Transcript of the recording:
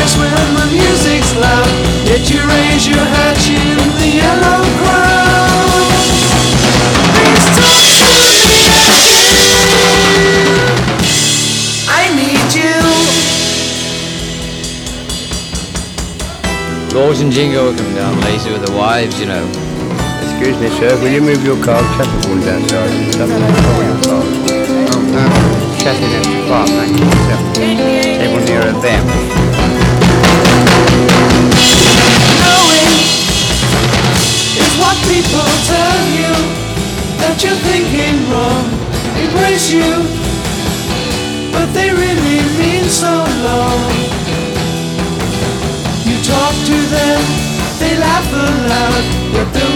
relax when the music's loud, yet you raise your hatch in the yellow crowd. Please talk to me again. I need you. Rose and Jingo come down lazy with the wives, you know. Excuse me, sir, will you move your car? Chapel downside. Chatting extra far, thank you. Table nearer them. Knowing is what people tell you, that you're thinking wrong, embrace you, but they really mean so long. You talk to them, they laugh aloud, yet they'll